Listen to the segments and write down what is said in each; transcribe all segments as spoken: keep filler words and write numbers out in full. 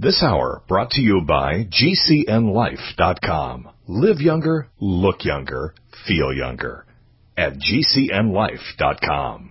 This hour brought to you by G C N life dot com. Live younger, look younger, feel younger at G C N life dot com.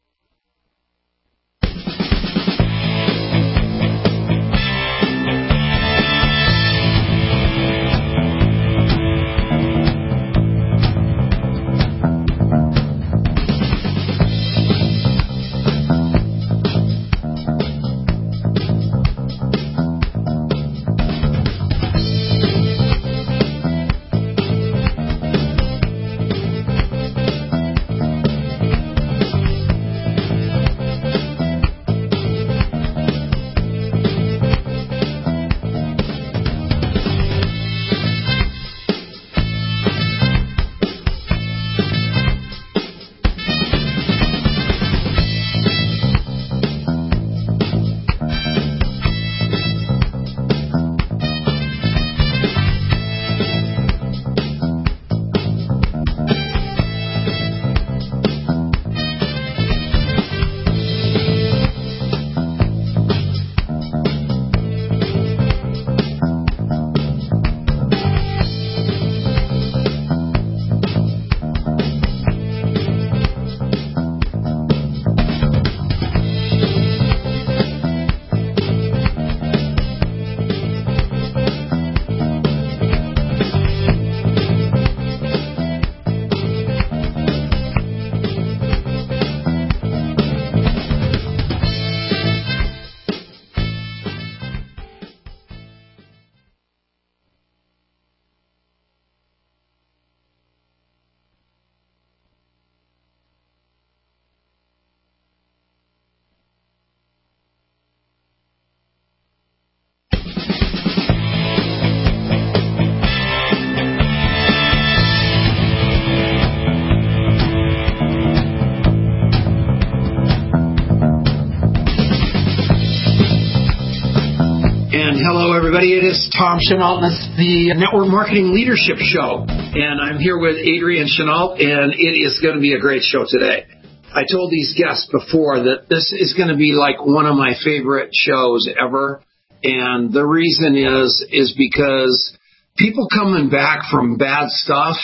Hello, everybody. It is Tom Chenault, and it's the Network Marketing Leadership Show. And I'm here with Adrian Chenault, and it is going to be a great show today. I told these guests before that this is going to be like one of my favorite shows ever. And the reason is, is because people coming back from bad stuff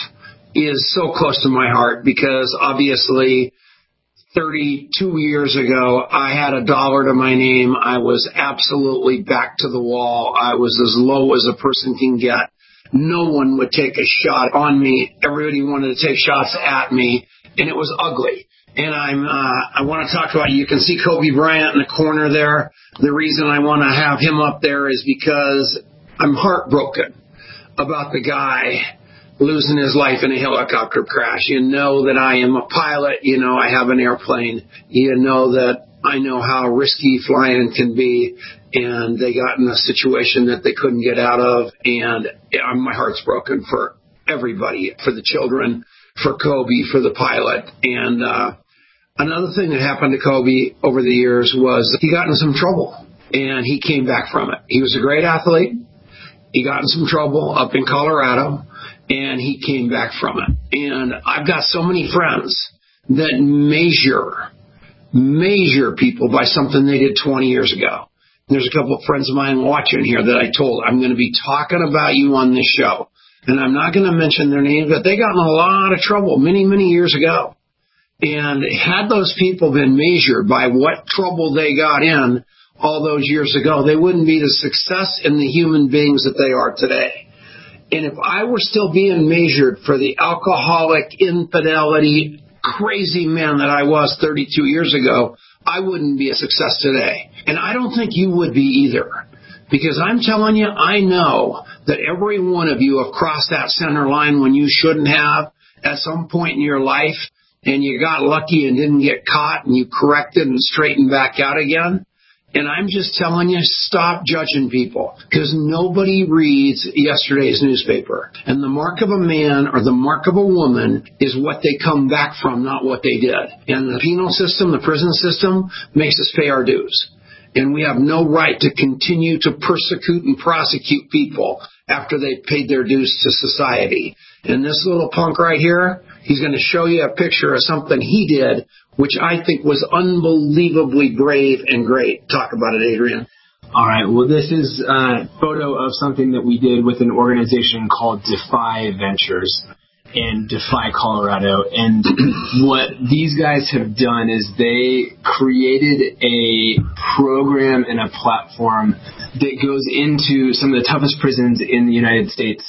is so close to my heart, because obviously thirty-two years ago, I had a dollar to my name. I was absolutely back to the wall. I was as low as a person can get. No one would take a shot on me. Everybody wanted to take shots at me, and it was ugly. And I'm, uh, I want to talk about, you can see Kobe Bryant in the corner there. The reason I want to have him up there is because I'm heartbroken about the guy losing his life in a helicopter crash. You know that I am a pilot. You know I have an airplane. You know that I know how risky flying can be. And they got in a situation that they couldn't get out of. And my heart's broken for everybody, for the children, for Kobe, for the pilot. And uh, another thing that happened to Kobe over the years was he got in some trouble. And he came back from it. He was a great athlete. He got in some trouble up in Colorado. And he came back from it. And I've got so many friends that measure, measure people by something they did twenty years ago. There's a couple of friends of mine watching here that I told I'm going to be talking about you on this show. And I'm not going to mention their names, but they got in a lot of trouble many, many years ago. And had those people been measured by what trouble they got in all those years ago, they wouldn't be the success in the human beings that they are today. And if I were still being measured for the alcoholic, infidelity, crazy man that I was thirty-two years ago, I wouldn't be a success today. And I don't think you would be either. Because I'm telling you, I know that every one of you have crossed that center line when you shouldn't have at some point in your life, and you got lucky and didn't get caught, and you corrected and straightened back out again. And I'm just telling you, stop judging people, because nobody reads yesterday's newspaper. And the mark of a man or the mark of a woman is what they come back from, not what they did. And the penal system, the prison system, makes us pay our dues. And we have no right to continue to persecute and prosecute people after they've paid their dues to society. And this little punk right here, he's going to show you a picture of something he did, which I think was unbelievably brave and great. Talk about it, Adrian. All right. Well, this is a photo of something that we did with an organization called Defy Ventures in Defy, Colorado. And what these guys have done is they created a program and a platform that goes into some of the toughest prisons in the United States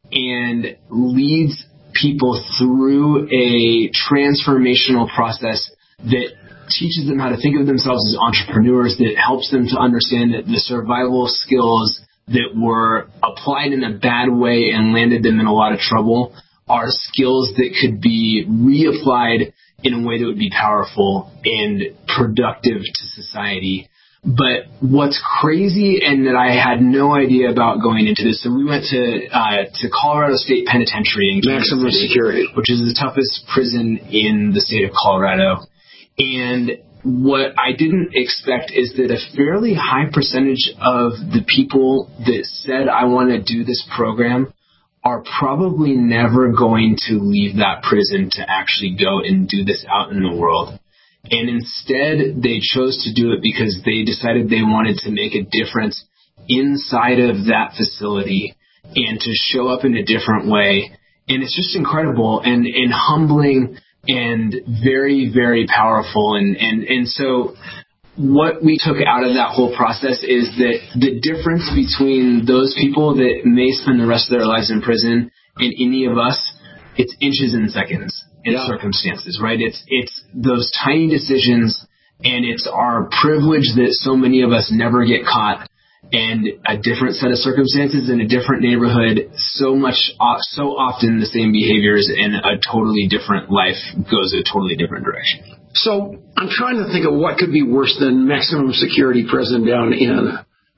and leads people through a transformational process that teaches them how to think of themselves as entrepreneurs, that helps them to understand that the survival skills that were applied in a bad way and landed them in a lot of trouble are skills that could be reapplied in a way that would be powerful and productive to society. But what's crazy, and that I had no idea about going into this, so we went to uh, to Colorado State Penitentiary in Kansas Maximum City, security, which is the toughest prison in the state of Colorado. And what I didn't expect is that a fairly high percentage of the people that said, I want to do this program, are probably never going to leave that prison to actually go and do this out in the world. And instead, they chose to do it because they decided they wanted to make a difference inside of that facility and to show up in a different way. And it's just incredible and, and humbling and very, very powerful. And, and, and so what we took out of that whole process is that the difference between those people that may spend the rest of their lives in prison and any of us, it's inches and seconds in yeah. circumstances, right? It's, it's those tiny decisions, and it's our privilege that so many of us never get caught, and a different set of circumstances in a different neighborhood, so much, so often the same behaviors, and a totally different life goes a totally different direction. So I'm trying to think of what could be worse than maximum security prison down in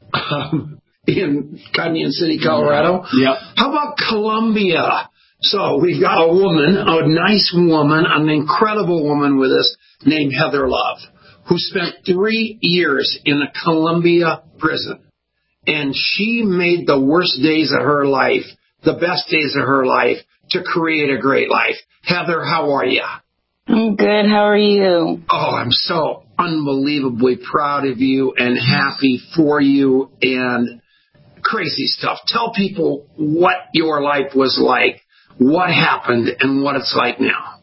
um, in Canyon City, Colorado. Yeah. How about Columbia? So we've got a woman, a nice woman, an incredible woman with us named Heather Love, who spent three years in a Columbia prison. And she made the worst days of her life, the best days of her life, to create a great life. Heather, how are you? I'm good. How are you? Oh, I'm so unbelievably proud of you and happy for you and crazy stuff. Tell people what your life was like, what happened, and what it's like now.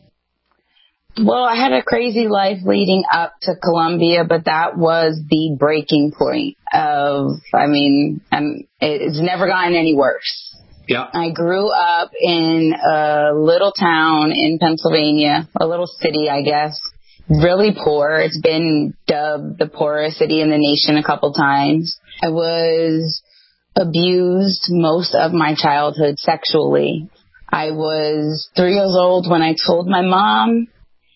Well, I had a crazy life leading up to Columbia, but that was the breaking point of, I mean, I'm, it's never gotten any worse. Yeah. I grew up in a little town in Pennsylvania, a little city, I guess, really poor. It's been dubbed the poorest city in the nation a couple times. I was abused most of my childhood sexually. I was three years old when I told my mom,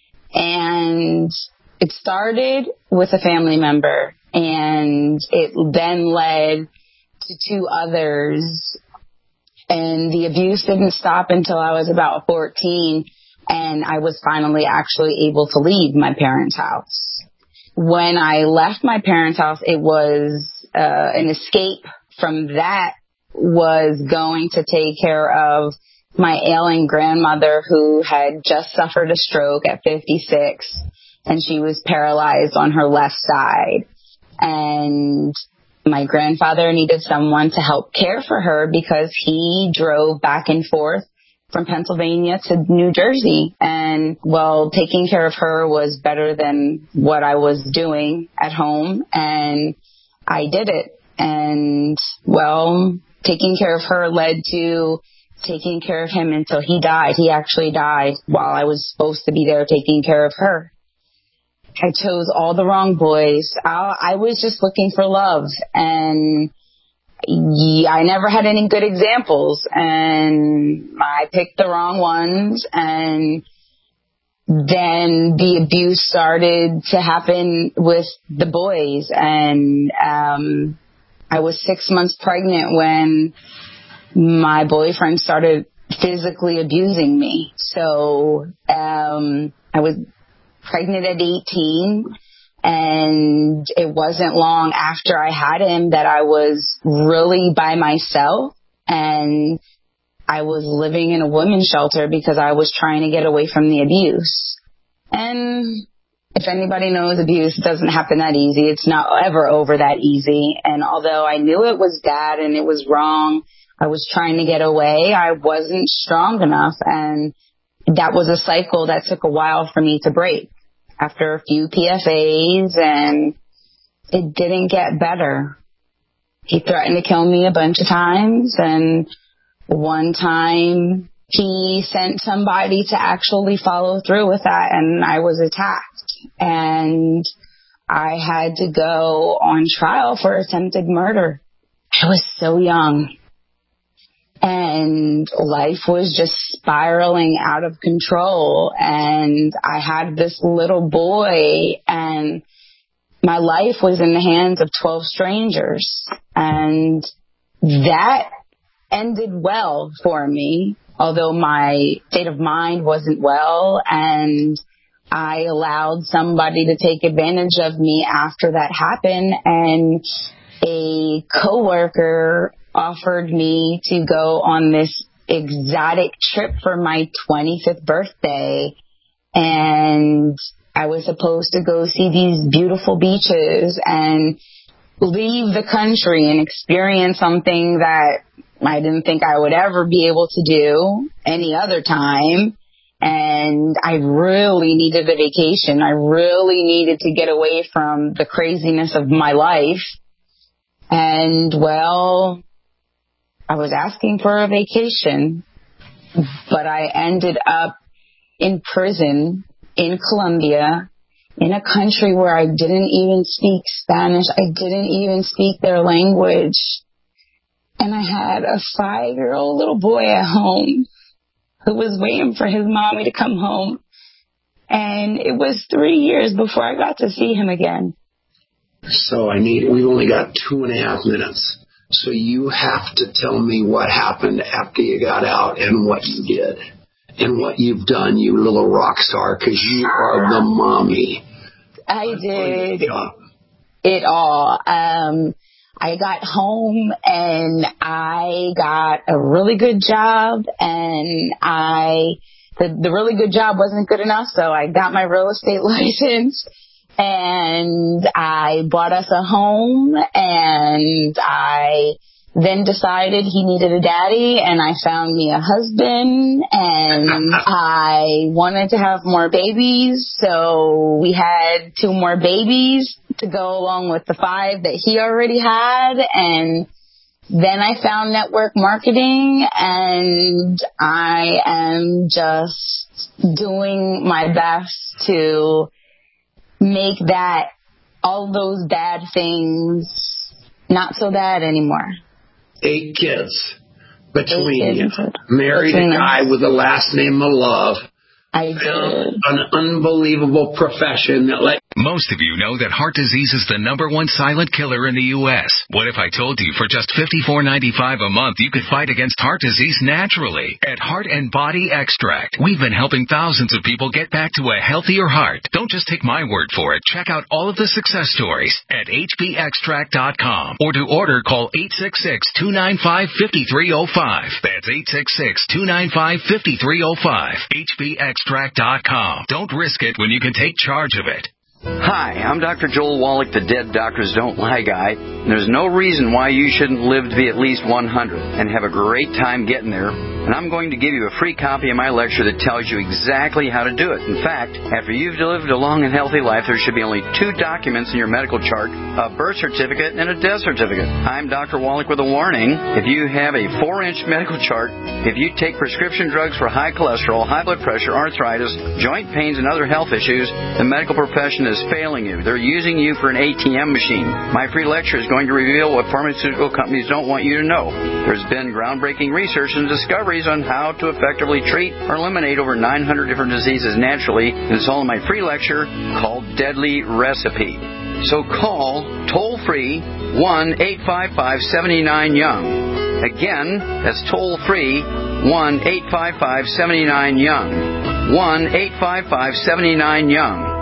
and it started with a family member, and it then led to two others. And the abuse didn't stop until I was about fourteen, and I was finally actually able to leave my parents' house. When I left my parents' house, it was uh, an escape from that was going to take care of my ailing grandmother, who had just suffered a stroke at fifty-six, and she was paralyzed on her left side. And my grandfather needed someone to help care for her because he drove back and forth from Pennsylvania to New Jersey. And, well, taking care of her was better than what I was doing at home, and I did it. And, well, taking care of her led to taking care of him until he died. He actually died while I was supposed to be there taking care of her. I chose all the wrong boys. I, I was just looking for love, and yeah, I never had any good examples, and I picked the wrong ones, and then the abuse started to happen with the boys, and um, I was six months pregnant when my boyfriend started physically abusing me. So um, I was pregnant at eighteen, and it wasn't long after I had him that I was really by myself, and I was living in a women's shelter because I was trying to get away from the abuse. And if anybody knows abuse, it doesn't happen that easy. It's not ever over that easy. And although I knew it was bad and it was wrong, I was trying to get away, I wasn't strong enough. And that was a cycle that took a while for me to break. After a few P F As, and it didn't get better. He threatened to kill me a bunch of times, and one time he sent somebody to actually follow through with that, and I was attacked. And I had to go on trial for attempted murder. I was so young. And life was just spiraling out of control. And I had this little boy, and my life was in the hands of twelve strangers. And that ended well for me, although my state of mind wasn't well. And I allowed somebody to take advantage of me after that happened. And a coworker offered me to go on this exotic trip for my twenty-fifth birthday. And I was supposed to go see these beautiful beaches and leave the country and experience something that I didn't think I would ever be able to do any other time. And I really needed a vacation. I really needed to get away from the craziness of my life. And, well, I was asking for a vacation, but I ended up in prison in Colombia, in a country where I didn't even speak Spanish. I didn't even speak their language. And I had a five-year-old little boy at home who was waiting for his mommy to come home. And it was three years before I got to see him again. So I need, we've only got two and a half minutes. So you have to tell me what happened after you got out and what you did and what you've done, you little rock star, because you are the mommy. I did it all. Um, I got home and I got a really good job, and I the, the really good job wasn't good enough, so I got my real estate license. And I bought us a home, and I then decided he needed a daddy, and I found me a husband, and I wanted to have more babies, so we had two more babies to go along with the five that he already had. And then I found network marketing, and I am just doing my best to make that, all those bad things, not so bad anymore. Eight kids between Eight you. kids. Married between a guy us. with the last name of love. I did. An unbelievable profession that let Most of you know that heart disease is the number one silent killer in the U S What if I told you for just fifty-four ninety-five a month you could fight against heart disease naturally? At Heart and Body Extract, we've been helping thousands of people get back to a healthier heart. Don't just take my word for it. Check out all of the success stories at H B extract dot com, or to order, call eight six six, two nine five, five three zero five. That's eight six six, two nine five, five three zero five. H B extract dot com. Don't risk it when you can take charge of it. Hi, I'm Doctor Joel Wallach, the Dead Doctors Don't Lie guy. There's no reason why you shouldn't live to be at least one hundred and have a great time getting there. And I'm going to give you a free copy of my lecture that tells you exactly how to do it. In fact, after you've lived a long and healthy life, there should be only two documents in your medical chart, a birth certificate and a death certificate. I'm Doctor Wallach with a warning. If you have a four-inch medical chart, if you take prescription drugs for high cholesterol, high blood pressure, arthritis, joint pains, and other health issues, the medical profession is failing you. They're using you for an A T M machine. My free lecture is going to reveal what pharmaceutical companies don't want you to know. There's been groundbreaking research and discoveries on how to effectively treat or eliminate over nine hundred different diseases naturally. And it's all in my free lecture called Deadly Recipe. So call toll-free one eight five five, seven nine, young. Again, that's toll-free one eight five five, seven nine, young. one eight five five, seven nine, young.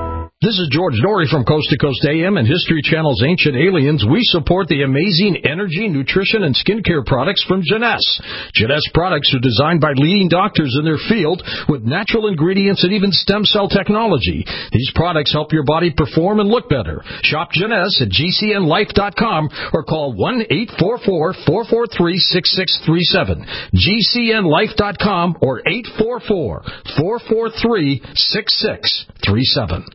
This is George Norrie from Coast to Coast A M and History Channel's Ancient Aliens. We support the amazing energy, nutrition, and skincare products from Jeunesse. Jeunesse products are designed by leading doctors in their field with natural ingredients and even stem cell technology. These products help your body perform and look better. Shop Jeunesse at G C N life dot com or call one eight four four, four four three, six six three seven. G C N life dot com or eight four four, four four three, six six three seven.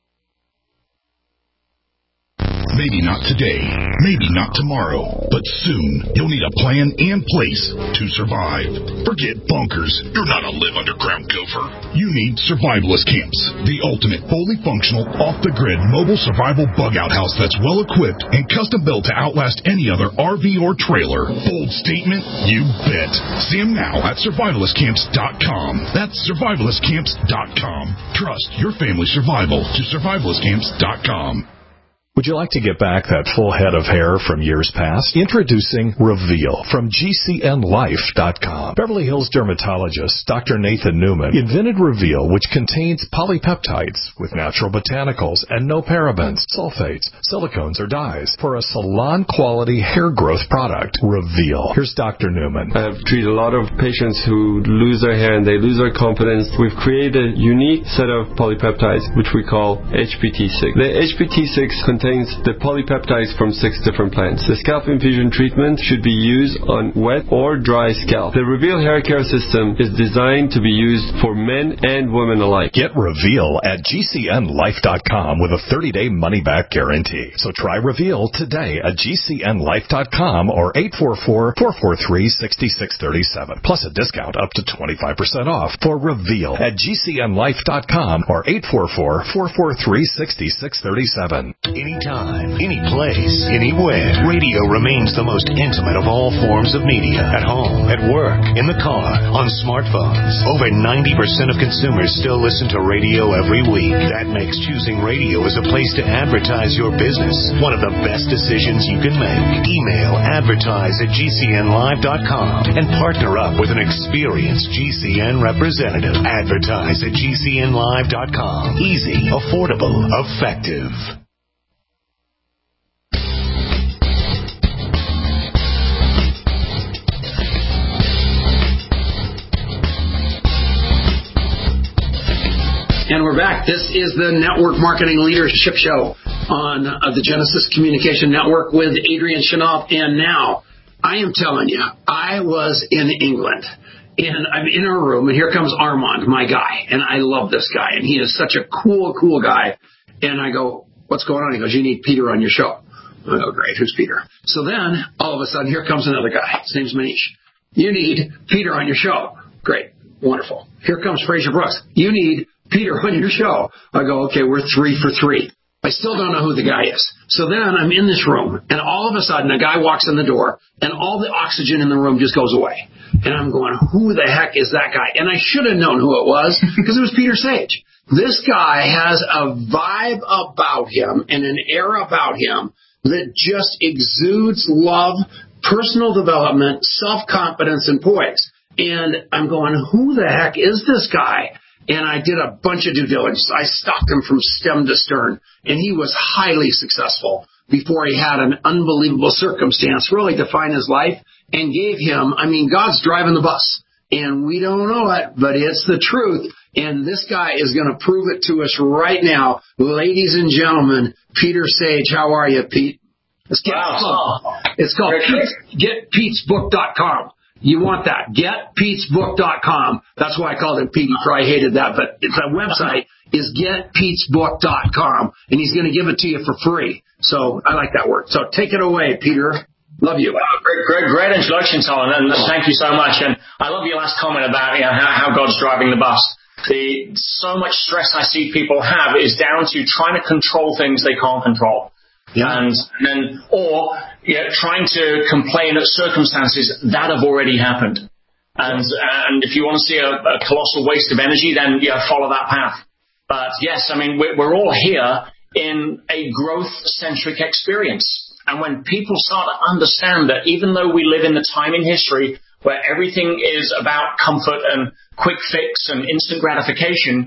Maybe not today, maybe not tomorrow, but soon you'll need a plan and place to survive. Forget bunkers. You're not a live underground gopher. You need survivalist camps, the ultimate fully functional, off-the-grid mobile survival bug-out house that's well-equipped and custom-built to outlast any other R V or trailer. Bold statement? You bet. See them now at survivalist camps dot com. That's survivalist camps dot com. Trust your family's survival to survivalist camps dot com. Would you like to get back that full head of hair from years past? Introducing Reveal from G C N life dot com. Beverly Hills dermatologist Doctor Nathan Newman invented Reveal, which contains polypeptides with natural botanicals and no parabens, sulfates, silicones, or dyes for a salon-quality hair growth product. Reveal. Here's Doctor Newman. I've treated a lot of patients who lose their hair and they lose their confidence. We've created a unique set of polypeptides, which we call H P T six. The H P T six contains contains the polypeptides from six different plants. The scalp infusion treatment should be used on wet or dry scalp. The Reveal hair care system is designed to be used for men and women alike. Get Reveal at G C N life dot com with a thirty-day money-back guarantee. So try Reveal today at G C N life dot com or eight four four, four four three, six six three seven. Plus a discount up to twenty-five percent off for Reveal at G C N life dot com or eight four four, four four three, six six three seven. Anytime, any place, anywhere, radio remains the most intimate of all forms of media. At home, at work, in the car, on smartphones. Over ninety percent of consumers still listen to radio every week. That makes choosing radio as a place to advertise your business one of the best decisions you can make. Email advertise at G C N live dot com and partner up with an experienced G C N representative. Advertise at G C N live dot com. Easy, affordable, effective. And we're back. This is the Network Marketing Leadership Show on uh, the Genesis Communication Network with Adrian Chenault. And now, I am telling you, I was in England, and I'm in a room, and here comes Armand, my guy. And I love this guy, and he is such a cool, cool guy. And I go, what's going on? He goes, you need Peter on your show. I go, great, who's Peter? So then, all of a sudden, here comes another guy. His name's Manish. You need Peter on your show. Great, wonderful. Here comes Fraser Brooks. You need Peter on your show. I go, okay, we're three for three. I still don't know who the guy is. So then I'm in this room, and all of a sudden a guy walks in the door, and all the oxygen in the room just goes away. And I'm going, who the heck is that guy? And I should have known who it was, because it was Peter Sage. This guy has a vibe about him and an air about him that just exudes love, personal development, self-confidence, and poise. And I'm going, who the heck is this guy? And I did a bunch of due diligence. I stalked him from stem to stern, and he was highly successful before he had an unbelievable circumstance really define his life and gave him, I mean, God's driving the bus, and we don't know it, but it's the truth, and this guy is going to prove it to us right now. Ladies and gentlemen, Peter Sage, how are you, Pete? It's, wow. it's called, it's called get pete's book dot com. You want that. get pete's book dot com. That's why I called him Pete. He probably hated that, but the website is get pete's book dot com, and he's going to give it to you for free. So I like that word. So take it away, Peter. Love you. Wow, great, great, great introduction, Tom, and thank you so much. And I love your last comment about you know, how, how God's driving the bus. The so much stress I see people have is down to trying to control things they can't control. Yeah. And then, or yeah, trying to complain at circumstances that have already happened. And and if you want to see a, a colossal waste of energy, then yeah, follow that path. But yes, I mean, we're, we're all here in a growth-centric experience. And when people start to understand that even though we live in the time in history where everything is about comfort and quick fix and instant gratification,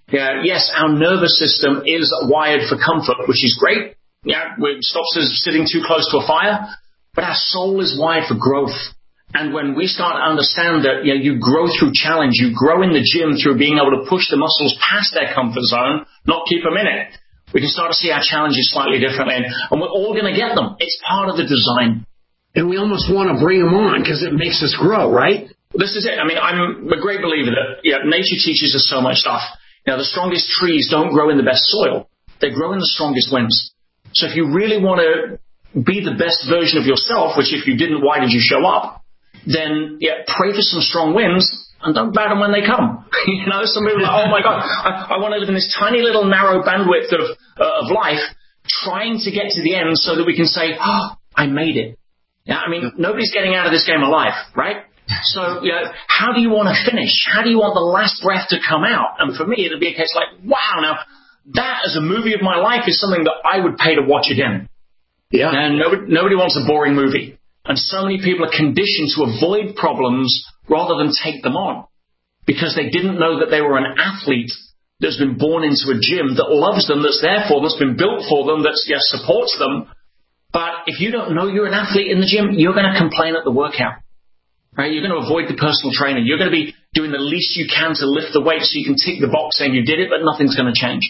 Yeah, yes, our nervous system is wired for comfort, which is great. Yeah, it stops us sitting too close to a fire. But our soul is wired for growth. And when we start to understand that, you know, you grow through challenge, you grow in the gym through being able to push the muscles past their comfort zone, not keep them in it, we can start to see our challenges slightly differently. And, and we're all going to get them. It's part of the design. And we almost want to bring them on because it makes us grow, right? This is it. I mean, I'm a great believer that yeah, nature teaches us so much stuff. You know, the strongest trees don't grow in the best soil. They grow in the strongest winds. So if you really want to be the best version of yourself, which if you didn't, why did you show up? Then yeah, pray for some strong winds and don't bat them when they come. You know, some people are like, oh my God, I, I want to live in this tiny little narrow bandwidth of, uh, of life, trying to get to the end so that we can say, oh, I made it. Yeah, I mean, nobody's getting out of this game alive, right? So, you know, how do you want to finish? How do you want the last breath to come out? And for me, it'd be a case like, wow, now that as a movie of my life is something that I would pay to watch again. Yeah. And nobody, nobody wants a boring movie. And so many people are conditioned to avoid problems rather than take them on because they didn't know that they were an athlete that's been born into a gym that loves them, that's there for them, that's been built for them, that yes, supports them. But if you don't know you're an athlete in the gym, you're going to complain at the workout. Right? You're going to avoid the personal trainer. You're going to be doing the least you can to lift the weight so you can tick the box saying you did it, but nothing's going to change.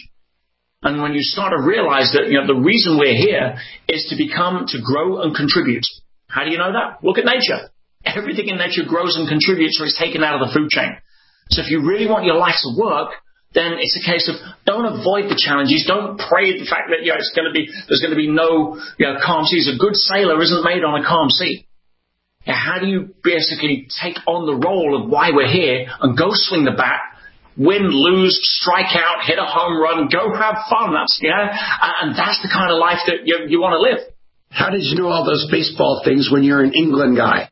And when you start to realize that, you know, the reason we're here is to become, to grow and contribute. How do you know that? Look at nature. Everything in nature grows and contributes or is taken out of the food chain. So if you really want your life to work, then it's a case of don't avoid the challenges. Don't pray the fact that, you know, it's going to be, there's going to be no, you know, calm seas. A good sailor isn't made on a calm sea. Yeah, how do you basically take on the role of why we're here and go swing the bat, win, lose, strike out, hit a home run, go have fun? That's, you know, and that's the kind of life that you, you want to live. How did you know all those baseball things when you're an England guy?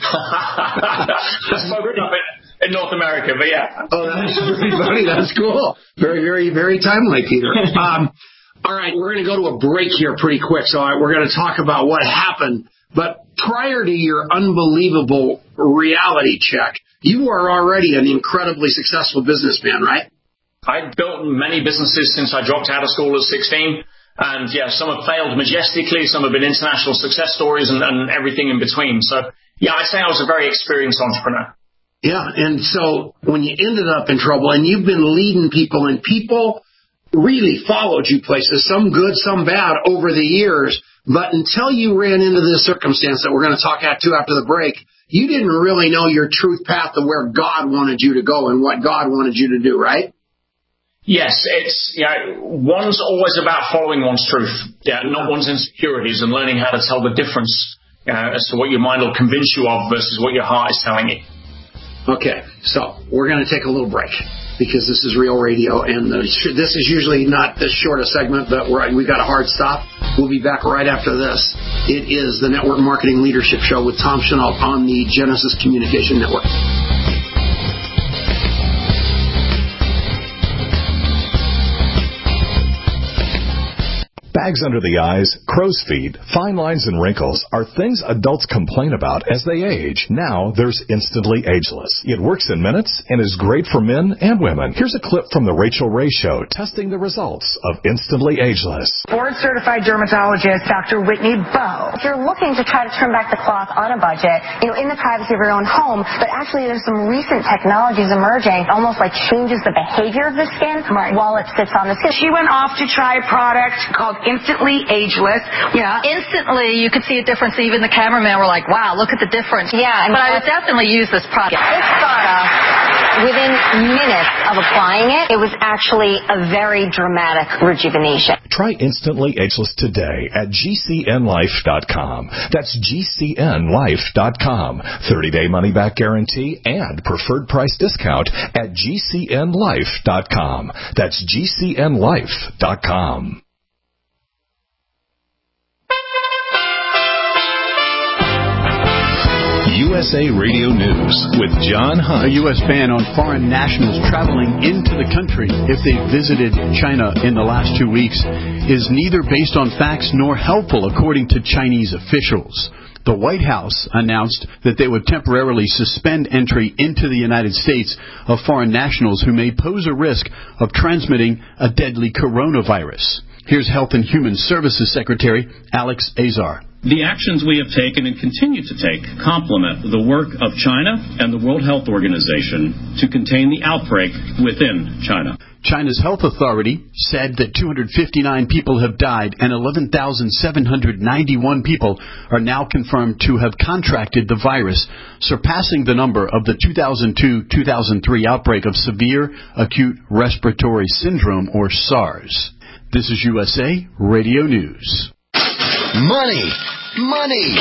That's my up in, in North America, but yeah. Oh, that's pretty funny. That's cool. Very, very, very timely, Peter. Um, all right, we're going to go to a break here pretty quick. So I, we're going to talk about what happened. But prior to your unbelievable reality check, you are already an incredibly successful businessman, right? I've built many businesses since I dropped out of school at sixteen. And yeah, some have failed majestically, some have been international success stories and, and everything in between. So yeah, I'd say I was a very experienced entrepreneur. Yeah, and so when you ended up in trouble and you've been leading people and people really followed you places, some good, some bad over the years, but until you ran into this circumstance that we're going to talk at too after the break, you didn't really know your truth path of where God wanted you to go and what God wanted you to do, right? Yes, it's, you know, one's always about following one's truth, yeah, not one's insecurities, and learning how to tell the difference, you know, as to what your mind will convince you of versus what your heart is telling you. Okay, so we're going to take a little break because this is Real Radio, and the, this is usually not this short a segment, but we're, we've got a hard stop. We'll be back right after this. It is the Network Marketing Leadership Show with Tom Chenault on the Genesis Communication Network. Bags under the eyes, crow's feet, fine lines, and wrinkles are things adults complain about as they age. Now there's Instantly Ageless. It works in minutes and is great for men and women. Here's a clip from The Rachel Ray Show testing the results of Instantly Ageless. Board-certified dermatologist Doctor Whitney Bowe. If you're looking to try to turn back the clock on a budget, you know, in the privacy of your own home, but actually there's some recent technologies emerging, almost like changes the behavior of the skin right. while it sits on the skin. She went off to try a product called Instantly Ageless. Yeah. Instantly, you could see a difference. Even the cameraman were like, wow, look at the difference. Yeah. But I would definitely use this product. This product, within minutes of applying it, it was actually a very dramatic rejuvenation. Try Instantly Ageless today at G C N life dot com. That's G C N life dot com. thirty-day money-back guarantee and preferred price discount at G C N life dot com. That's G C N life dot com. U S A Radio News with John Hunt. A U S ban on foreign nationals traveling into the country if they visited China in the last two weeks is neither based on facts nor helpful, according to Chinese officials. the White House announced that they would temporarily suspend entry into the United States of foreign nationals who may pose a risk of transmitting a deadly coronavirus. Here's Health and Human Services Secretary Alex Azar. The actions we have taken and continue to take complement the work of China and the World Health Organization to contain the outbreak within China. China's health authority said that two hundred fifty-nine people have died and eleven thousand seven hundred ninety-one people are now confirmed to have contracted the virus, surpassing the number of the two thousand two to two thousand three outbreak of severe acute respiratory syndrome, or SARS. This is U S A Radio News. Money, money,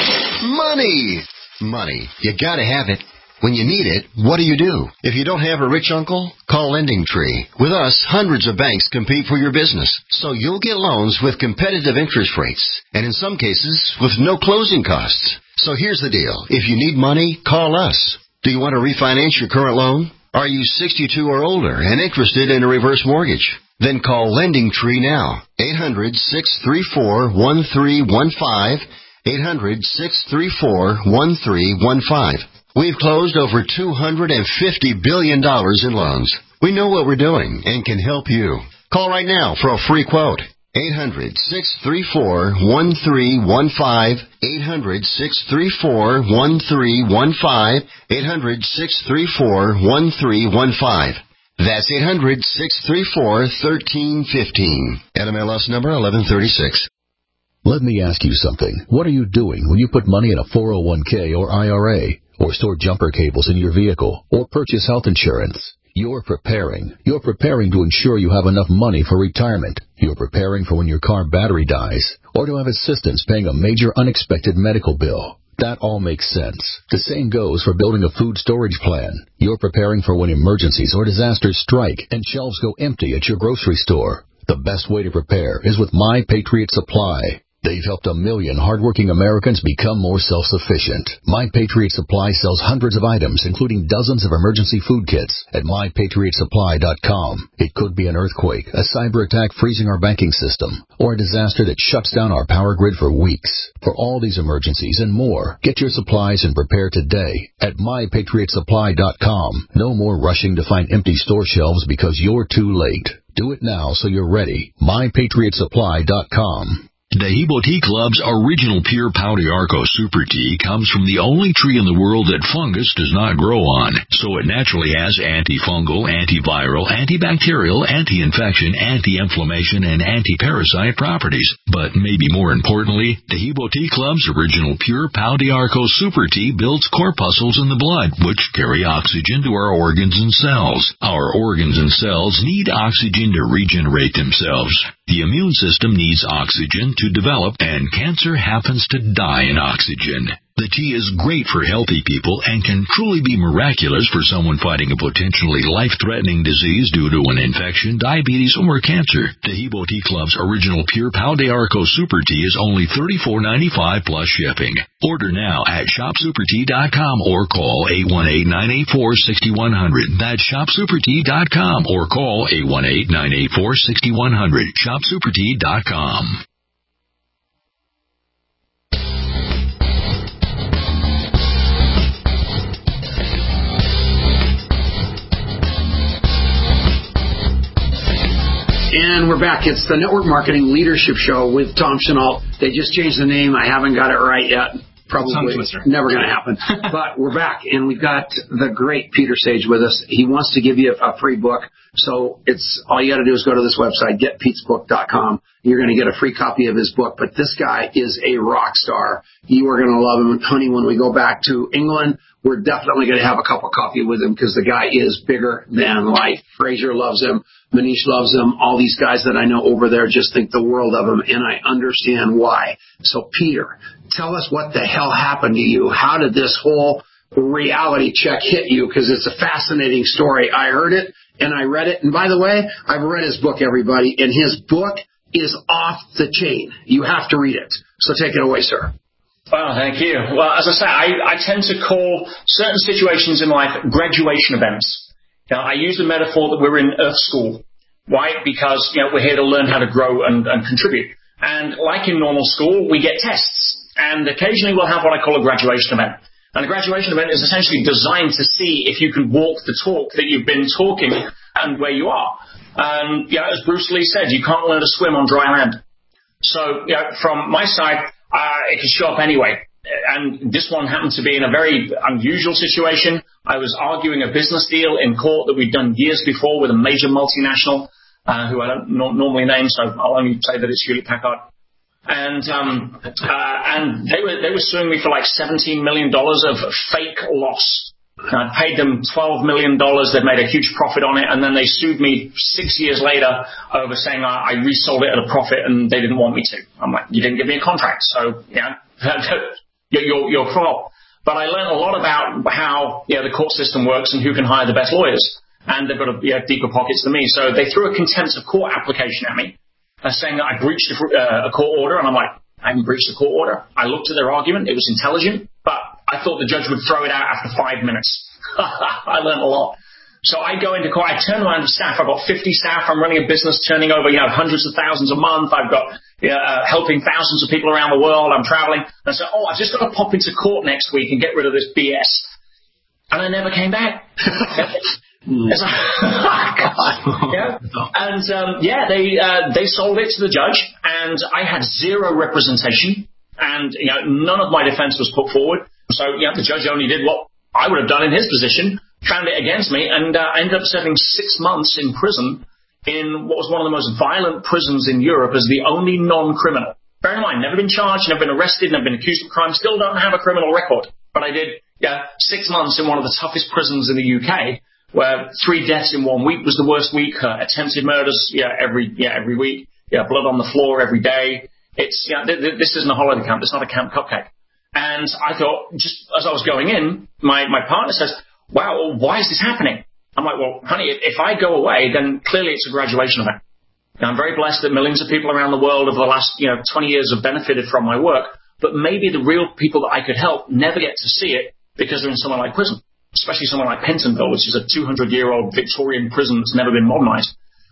money, money. You gotta have it. When you need it, what do you do? If you don't have a rich uncle, call LendingTree. With us, hundreds of banks compete for your business, so you'll get loans with competitive interest rates, and in some cases, with no closing costs. So here's the deal. If you need money, call us. Do you want to refinance your current loan? Are you sixty-two or older and interested in a reverse mortgage? Then call LendingTree now. eight hundred, six three four, one three one five. eight hundred, six three four, one three one five. We've closed over two hundred fifty billion dollars in loans. We know what we're doing and can help you. Call right now for a free quote. eight hundred, six three four, one three one five. eight hundred, six three four, one three one five. eight hundred, six three four, one three one five. That's eight hundred, six three four, one three one five. N M L S number eleven thirty-six. Let me ask you something. What are you doing when you put money in a four oh one k or I R A, or store jumper cables in your vehicle, or purchase health insurance? You're preparing. You're preparing to ensure you have enough money for retirement. You're preparing for when your car battery dies, or to have assistance paying a major unexpected medical bill. That all makes sense. The same goes for building a food storage plan. You're preparing for when emergencies or disasters strike and shelves go empty at your grocery store. The best way to prepare is with My Patriot Supply. They've helped a million hardworking Americans become more self-sufficient. My Patriot Supply sells hundreds of items, including dozens of emergency food kits, at my patriot supply dot com. It could be an earthquake, a cyber attack freezing our banking system, or a disaster that shuts down our power grid for weeks. For all these emergencies and more, get your supplies and prepare today at my patriot supply dot com. No more rushing to find empty store shelves because you're too late. Do it now so you're ready. my patriot supply dot com. Dehibo Tea Club's original pure Pau d'Arco Super Tea comes from the only tree in the world that fungus does not grow on, so it naturally has antifungal, antiviral, antibacterial, anti-infection, anti-inflammation, and anti-parasite properties. But maybe more importantly, Dehibo Tea Club's original pure Pau d'Arco Super Tea builds corpuscles in the blood, which carry oxygen to our organs and cells. Our organs and cells need oxygen to regenerate themselves. The immune system needs oxygen to develop, and cancer happens to die in oxygen. The tea is great for healthy people and can truly be miraculous for someone fighting a potentially life-threatening disease due to an infection, diabetes, or cancer. Dehibo Tea Club's original pure Pau d'Arco Super Tea is only thirty-four ninety-five plus shipping. Order now at shop super tea dot com or call eight one eight, nine eight four, six one zero zero. That's shop super tea dot com or call eight one eight, nine eight four, six one zero zero. shop super tea dot com. And we're back. It's the Network Marketing Leadership Show with Tom Chenault. They just changed the name. I haven't got it right yet. Probably never going to happen. But we're back, and we've got the great Peter Sage with us. He wants to give you a free book. So it's all you got to do is go to this website, get pete's book dot com. You're going to get a free copy of his book. But this guy is a rock star. You are going to love him. Honey, when we go back to England, we're definitely going to have a cup of coffee with him because the guy is bigger than life. Fraser loves him. Manish loves him. All these guys that I know over there just think the world of him, and I understand why. So, Peter, tell us what the hell happened to you. How did this whole reality check hit you? Because it's a fascinating story. I heard it, and I read it. And by the way, I've read his book, everybody, and his book is off the chain. You have to read it. So take it away, sir. Well, thank you. Well, as I say, I, I tend to call certain situations in life graduation events. Now, I use the metaphor that we're in Earth School. Why? Because, you know, we're here to learn how to grow and, and contribute. And like in normal school, we get tests. And occasionally we'll have what I call a graduation event. And a graduation event is essentially designed to see if you can walk the talk that you've been talking and where you are. And, you know, as Bruce Lee said, you can't learn to swim on dry land. So, you know, from my side, uh, it can show up anyway. And this one happened to be in a very unusual situation. I was arguing a business deal in court that we'd done years before with a major multinational, uh, who I don't no- normally name, so I'll only say that it's Hewlett Packard. And um, uh, and they were they were suing me for like seventeen million dollars of fake loss. I paid them twelve million dollars. They'd made a huge profit on it, and then they sued me six years later over saying I, I resold it at a profit, and they didn't want me to. I'm like, you didn't give me a contract, so yeah, you're you're fault. But I learned a lot about how you know, the court system works and who can hire the best lawyers, and they've got a, you know, deeper pockets than me. So they threw a contempt of court application at me. Uh, saying that I breached a, uh, a court order, and I'm like, I haven't breached a court order. I looked at their argument. It was intelligent, but I thought the judge would throw it out after five minutes. I learned a lot. So I go into court. I turn around to staff. I've got fifty staff. I'm running a business turning over, you know, hundreds of thousands a month. I've got you know, uh, helping thousands of people around the world. I'm traveling. And I said, oh, I've just got to pop into court next week and get rid of this B S. And I never came back. It's like, God. Yeah. And um, yeah, they uh, they sold it to the judge, and I had zero representation, and you know none of my defense was put forward. So yeah, the judge only did what I would have done in his position, found it against me, and uh, I ended up serving six months in prison in what was one of the most violent prisons in Europe as the only non-criminal. Bear in mind, never been charged, never been arrested, never been accused of crime, still don't have a criminal record, but I did yeah six months in one of the toughest prisons in the U K. Where three deaths in one week was the worst week, uh, attempted murders, yeah, every, yeah, every week, yeah, blood on the floor every day. It's, yeah, th- th- this isn't a holiday camp. It's not a Camp Cupcake. And I thought, just as I was going in, my, my partner says, wow, why is this happening? I'm like, well, honey, if I go away, then clearly it's a graduation event. Now, I'm very blessed that millions of people around the world over the last, you know, twenty years have benefited from my work, but maybe the real people that I could help never get to see it because they're in somewhere like prison. Especially somewhere like Pentonville, which is a two hundred year old Victorian prison that's never been modernized.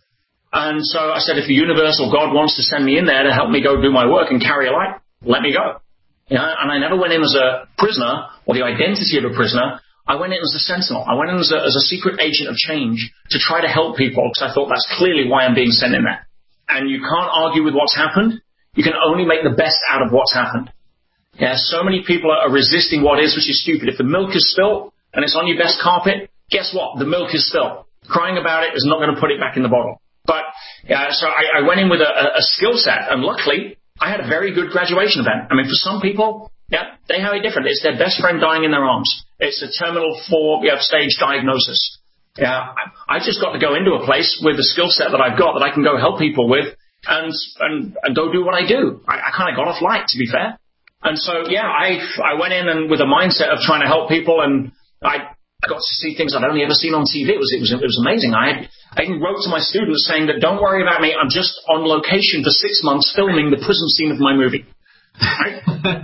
And so I said, if the universe or God wants to send me in there to help me go do my work and carry a light, let me go. You know, and I never went in as a prisoner or the identity of a prisoner. I went in as a sentinel. I went in as a, as a secret agent of change to try to help people because I thought that's clearly why I'm being sent in there. And you can't argue with what's happened. You can only make the best out of what's happened. Yeah, so many people are resisting what is, which is stupid. If the milk is spilt, and it's on your best carpet, guess what? The milk is spilled. Crying about it is not going to put it back in the bottle. But uh, so I, I went in with a, a skill set, and luckily, I had a very good graduation event. I mean, for some people, yeah, they have it different. It's their best friend dying in their arms. It's a terminal four yeah, stage diagnosis. Yeah, I, I just got to go into a place with the skill set that I've got that I can go help people with and and, and go do what I do. I, I kind of got off light, to be fair. And so, yeah, I I went in and with a mindset of trying to help people, and I got to see things I'd only ever seen on T V. It was it was it was amazing. I had, I even wrote to my students saying that don't worry about me. I'm just on location for six months filming the prison scene of my movie. Right?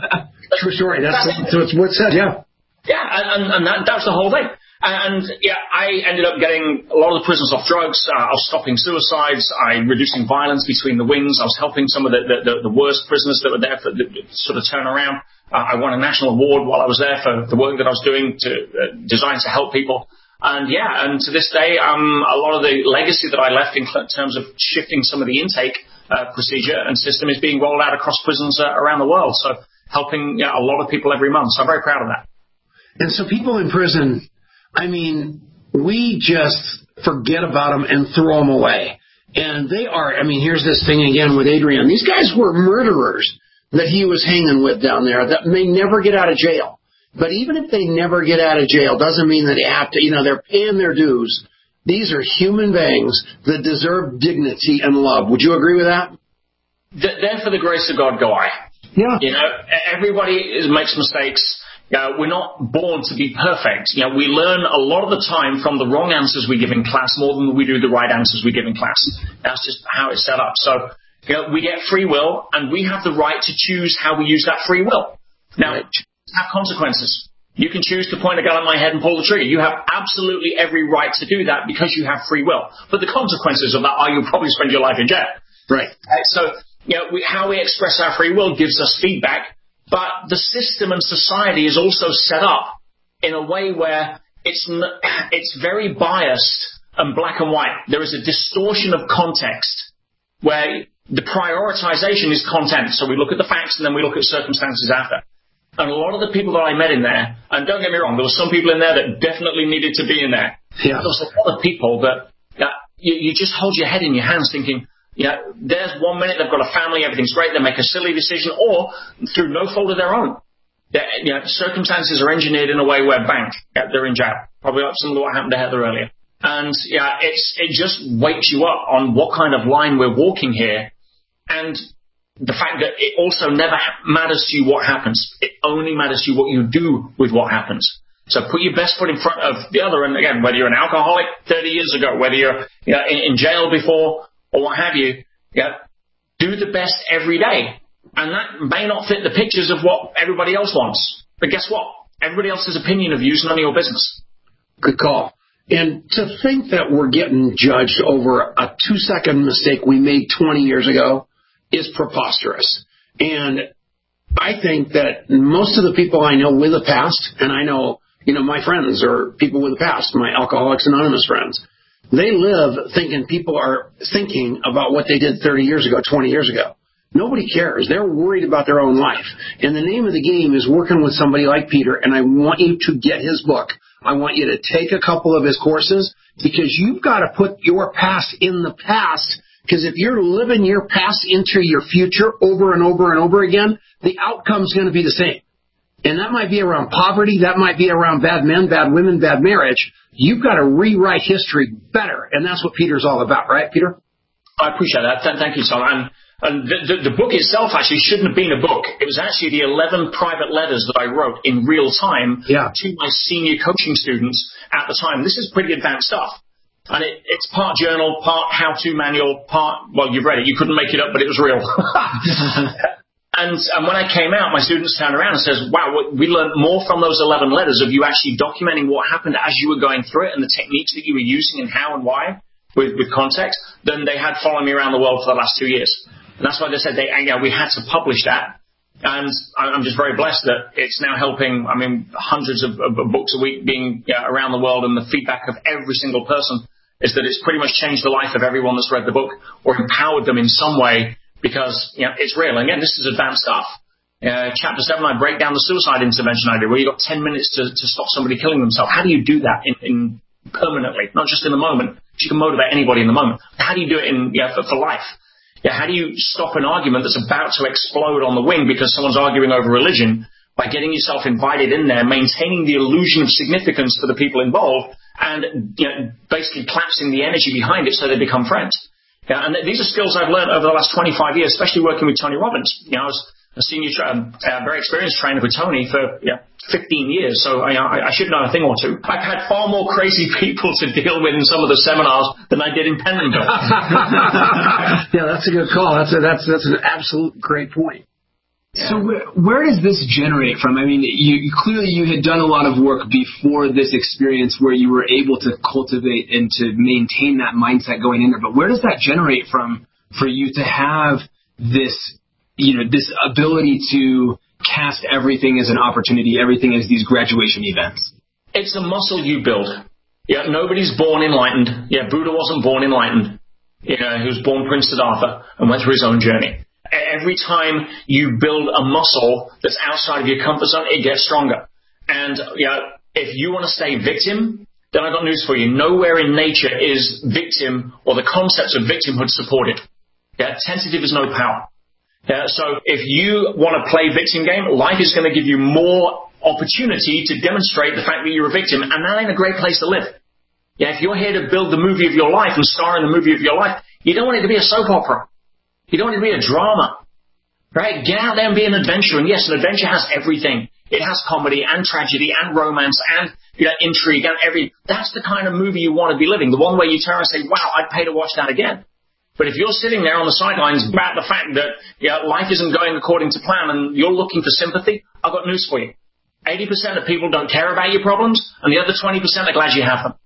True story. That's, that's what it said. Yeah. Yeah, and, and that that was the whole thing. And yeah, I ended up getting a lot of the prisoners off drugs. Uh, I was stopping suicides. I reducing violence between the wings. I was helping some of the the, the, the worst prisoners that were there for the, the sort of turn around. Uh, I won a national award while I was there for the work that I was doing to uh, designed to help people. And yeah, and to this day, um, a lot of the legacy that I left in terms of shifting some of the intake uh, procedure and system is being rolled out across prisons uh, around the world. So helping you know, a lot of people every month. So I'm very proud of that. And so people in prison, I mean, we just forget about them and throw them away. And they are, I mean, here's this thing again with Adrian. These guys were murderers that he was hanging with down there that may never get out of jail. But even if they never get out of jail, doesn't mean that they have to, you know, they're paying their dues. These are human beings that deserve dignity and love. Would you agree with that? There for the grace of God go I. Yeah. You know, everybody is, makes mistakes. Uh, we're not born to be perfect. You know, we learn a lot of the time from the wrong answers we give in class more than we do the right answers we give in class. That's just how it's set up. So, you know, we get free will, and we have the right to choose how we use that free will. Now, it have consequences. You can choose to point a gun at my head and pull the trigger. You have absolutely every right to do that because you have free will. But the consequences of that are you'll probably spend your life in jail. Right. So, you know, we, how we express our free will gives us feedback But the system and society is also set up in a way where it's n- it's very biased and black and white. There is a distortion of context where the prioritization is content. So we look at the facts and then we look at circumstances after. And a lot of the people that I met in there, and don't get me wrong, there were some people in there that definitely needed to be in there. Yeah. There was a lot of people that, that you, you just hold your head in your hands thinking, yeah, there's one minute they've got a family, everything's great, they make a silly decision, or through no fault of their own. You know, circumstances are engineered in a way where, bang, yeah, they're in jail. Probably like similar to what happened to Heather earlier. And yeah, it's it just wakes you up on what kind of line we're walking here. And the fact that it also never matters to you what happens. It only matters to you what you do with what happens. So put your best foot in front of the other. And again, whether you're an alcoholic thirty years ago, whether you're you know, in, in jail before or what have you, yeah, do the best every day. And that may not fit the pictures of what everybody else wants. But guess what? Everybody else's opinion of you is none of your business. Good call. And to think that we're getting judged over a two-second mistake we made twenty years ago is preposterous. And I think that most of the people I know with a past, and I know, you know, my friends or people with a past, my Alcoholics Anonymous friends, they live thinking people are thinking about what they did thirty years ago, twenty years ago. Nobody cares. They're worried about their own life. And the name of the game is working with somebody like Peter, and I want you to get his book. I want you to take a couple of his courses, because you've got to put your past in the past. Because if you're living your past into your future over and over and over again, the outcome's going to be the same. And that might be around poverty. That might be around bad men, bad women, bad marriage. You've got to rewrite history better. And that's what Peter's all about, right, Peter? I appreciate that. Thank you, Tom. And, and the, the, the book itself actually shouldn't have been a book. It was actually the eleven private letters that I wrote in real time yeah. to my senior coaching students at the time. This is pretty advanced stuff. And it, it's part journal, part how-to manual, part, well, you've read it. You couldn't make it up, but it was real. and, and when I came out, my students turned around and says, wow, we learned more from those eleven letters of you actually documenting what happened as you were going through it and the techniques that you were using and how and why with, with context than they had following me around the world for the last two years. And that's why they said they, you know, we had to publish that. And I'm just very blessed that it's now helping, I mean, hundreds of, of books a week being you know, around the world, and the feedback of every single person is that it's pretty much changed the life of everyone that's read the book or empowered them in some way, because you know, it's real. And again, this is advanced stuff. Uh, chapter seven, I break down the suicide intervention I did, where you've got ten minutes to, to stop somebody killing themselves. How do you do that in, in permanently, not just in the moment? You can motivate anybody in the moment. How do you do it in, you know, for, for life? Yeah, how do you stop an argument that's about to explode on the wing because someone's arguing over religion by getting yourself invited in there, maintaining the illusion of significance for the people involved, and you know, basically collapsing the energy behind it so they become friends. Yeah, and these are skills I've learned over the last twenty-five years, especially working with Tony Robbins. You know, I was a senior, tra- uh, very experienced trainer with Tony for yeah, fifteen years, so I, I should know a thing or two. I've had far more crazy people to deal with in some of the seminars than I did in Pentonville. Yeah, that's a good call. That's a, that's that's an absolute great point. Yeah. So where, where does this generate from? I mean, you, you clearly you had done a lot of work before this experience where you were able to cultivate and to maintain that mindset going in there. But where does that generate from for you to have this, you know, this ability to cast everything as an opportunity, everything as these graduation events? It's a muscle you build. Yeah, nobody's born enlightened. Yeah, Buddha wasn't born enlightened. You know, he was born Prince Siddhartha and went through his own journey. Every time you build a muscle that's outside of your comfort zone, it gets stronger. And you know, if you want to stay victim, then I've got news for you. Nowhere in nature is victim or the concepts of victimhood supported. Yeah, tentative is no power. Yeah, so if you want to play victim game, life is going to give you more opportunity to demonstrate the fact that you're a victim, and that ain't a great place to live. Yeah, if you're here to build the movie of your life and star in the movie of your life, you don't want it to be a soap opera. You don't want it to be a drama, right? Get out there and be an adventurer. And yes, an adventure has everything. It has comedy and tragedy and romance and you know, intrigue and every. That's the kind of movie you want to be living. The one where you turn and say, wow, I'd pay to watch that again. But if you're sitting there on the sidelines about the fact that you know, life isn't going according to plan and you're looking for sympathy, I've got news for you. eighty percent of people don't care about your problems, and the other twenty percent are glad you have them.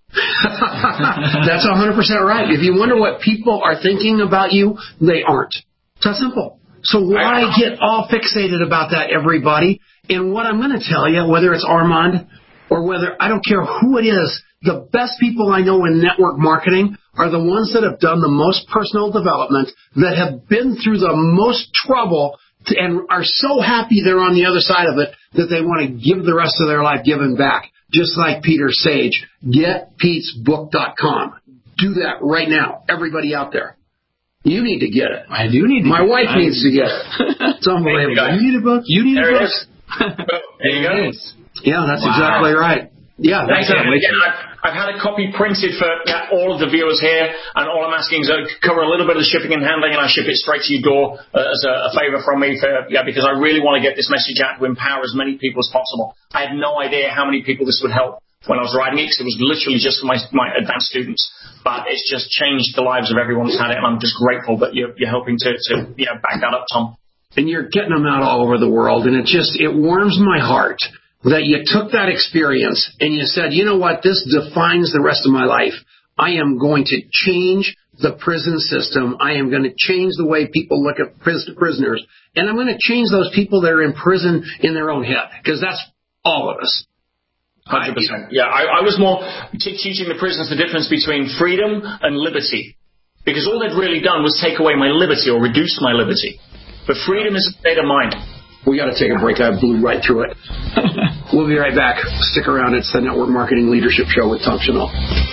That's one hundred percent right. If you wonder what people are thinking about you, they aren't. It's that simple. So why get all fixated about that, everybody? And what I'm going to tell you, whether it's Armand or whether, I don't care who it is, the best people I know in network marketing are the ones that have done the most personal development, that have been through the most trouble, to, and are so happy they're on the other side of it that they want to give the rest of their life giving back. Just like Peter Sage. get pete's book dot com. Do that right now, everybody out there. You need to get it. I do need to My get wife it. needs to get it. It's unbelievable. You, you need a book? You need there a book? There you go. Yeah, that's wow. exactly right. Yeah, that's Thank it. you. Yeah, I've, I've had a copy printed for yeah, all of the viewers here, and all I'm asking is to cover a little bit of the shipping and handling, and I ship it straight to your door uh, as a, a favour from me, for, yeah, because I really want to get this message out to empower as many people as possible. I had no idea how many people this would help when I was writing it, because it was literally just for my, my advanced students. But it's just changed the lives of everyone who's had it, and I'm just grateful that you're, you're helping to, to you know, back that up, Tom. And you're getting them out all over the world, and it just, it warms my heart that you took that experience and you said, you know what, this defines the rest of my life. I am going to change the prison system. I am going to change the way people look at pris- prisoners. And I'm going to change those people that are in prison in their own head, because that's all of us. one hundred percent. Yeah, I, I was more t- teaching the prisoners the difference between freedom and liberty. Because all they'd really done was take away my liberty or reduce my liberty. But freedom is a state of mind. We got to take a break. I blew right through it. We'll be right back. Stick around. It's the Network Marketing Leadership Show with Tom Chenault.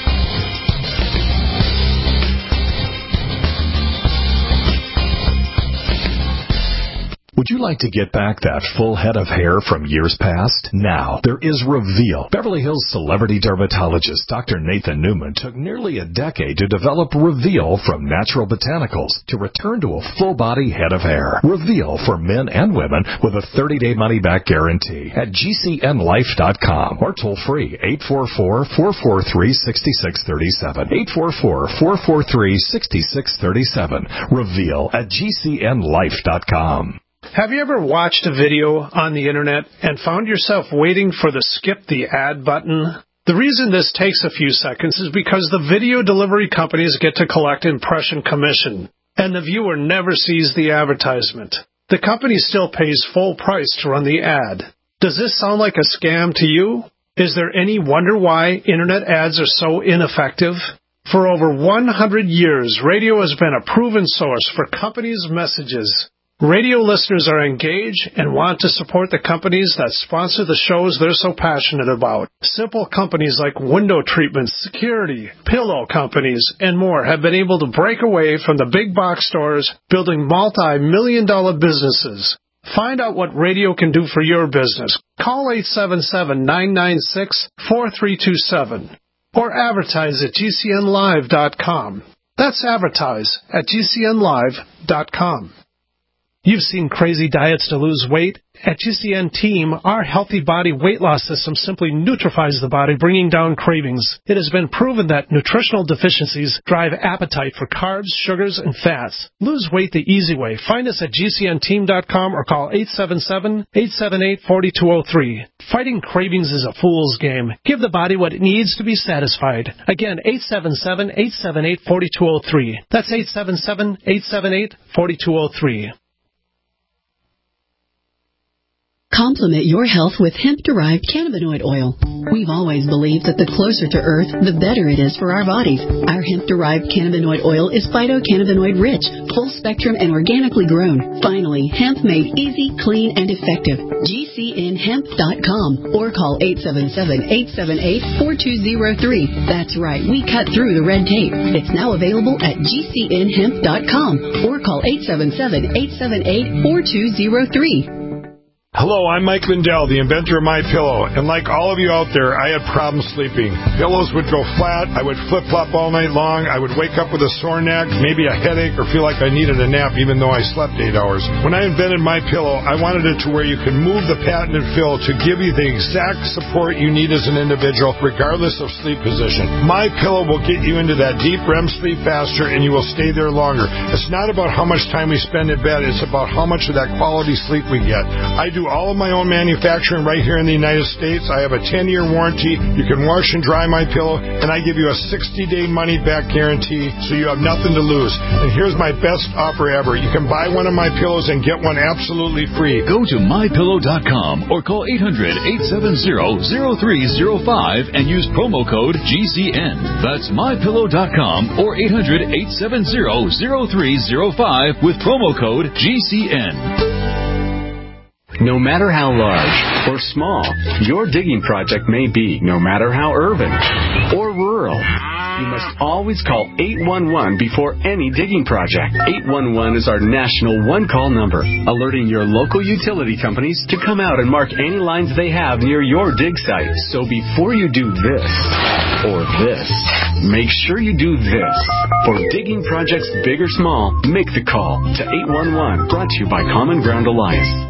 Would you like to get back that full head of hair from years past? Now, there is Reveal. Beverly Hills celebrity dermatologist Doctor Nathan Newman took nearly a decade to develop Reveal from natural botanicals to return to a full-body head of hair. Reveal for men and women with a thirty-day money-back guarantee at G C N life dot com or toll-free eight four four, four four three, six six three seven. eight four four, four four three, six six three seven. Reveal at G C N life dot com. Have you ever watched a video on the internet and found yourself waiting for the skip the ad button? The reason this takes a few seconds is because the video delivery companies get to collect impression commission, and the viewer never sees the advertisement. The company still pays full price to run the ad. Does this sound like a scam to you? Is there any wonder why internet ads are so ineffective? For over one hundred years, radio has been a proven source for companies' messages. Radio listeners are engaged and want to support the companies that sponsor the shows they're so passionate about. Simple companies like window treatments, security, pillow companies, and more have been able to break away from the big box stores, building multi-million dollar businesses. Find out what radio can do for your business. Call eight seven seven, nine nine six, four three two seven or advertise at G C N live dot com. That's advertise at G C N live dot com. You've seen crazy diets to lose weight. At G C N Team, our healthy body weight loss system simply neutralizes the body, bringing down cravings. It has been proven that nutritional deficiencies drive appetite for carbs, sugars, and fats. Lose weight the easy way. Find us at G C N team dot com or call eight seven seven, eight seven eight, four two zero three. Fighting cravings is a fool's game. Give the body what it needs to be satisfied. Again, eight seven seven, eight seven eight, four two zero three. That's eight seven seven, eight seven eight, four two zero three. Complement your health with hemp-derived cannabinoid oil. We've always believed that the closer to Earth, the better it is for our bodies. Our hemp-derived cannabinoid oil is phytocannabinoid-rich, full-spectrum, and organically grown. Finally, hemp made easy, clean, and effective. G C N hemp dot com or call eight seven seven, eight seven eight, four two zero three. That's right, we cut through the red tape. It's now available at G C N hemp dot com or call eight seven seven, eight seven eight, four two zero three. Hello, I'm Mike Lindell, the inventor of MyPillow, and like all of you out there, I had problems sleeping. Pillows would go flat, I would flip-flop all night long, I would wake up with a sore neck, maybe a headache, or feel like I needed a nap even though I slept eight hours. When I invented MyPillow, I wanted it to where you could move the patented fill to give you the exact support you need as an individual, regardless of sleep position. MyPillow will get you into that deep R E M sleep faster, and you will stay there longer. It's not about how much time we spend in bed, it's about how much of that quality sleep we get. I do do all of my own manufacturing right here in the United States. I have a ten-year warranty. You can wash and dry my pillow, and I give you a sixty-day money-back guarantee, so you have nothing to lose. And here's my best offer ever. You can buy one of my pillows and get one absolutely free. Go to my pillow dot com or call eight hundred, eight seven zero, zero three zero five and use promo code G C N. That's my pillow dot com or eight hundred, eight seven zero, zero three zero five with promo code G C N. No matter how large or small your digging project may be, no matter how urban or rural, you must always call eight one one before any digging project. eight one one is our national one-call number, alerting your local utility companies to come out and mark any lines they have near your dig site. So before you do this or this, make sure you do this. For digging projects big or small, make the call to eight one one, brought to you by Common Ground Alliance.